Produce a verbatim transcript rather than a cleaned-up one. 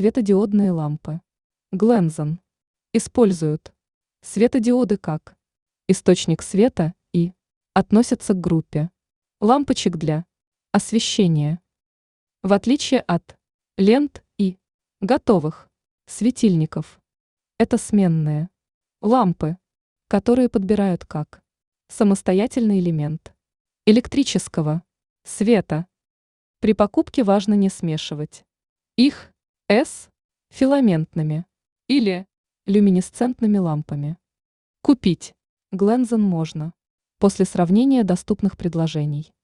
Светодиодные лампы. Глензон. Используют светодиоды как источник света и относятся к группе лампочек для освещения. В отличие от лент и готовых светильников, это сменные лампы, которые подбирают как самостоятельный элемент электрического света. При покупке важно не смешивать их с филаментными или люминесцентными лампами. Купить Глензон можно после сравнения доступных предложений.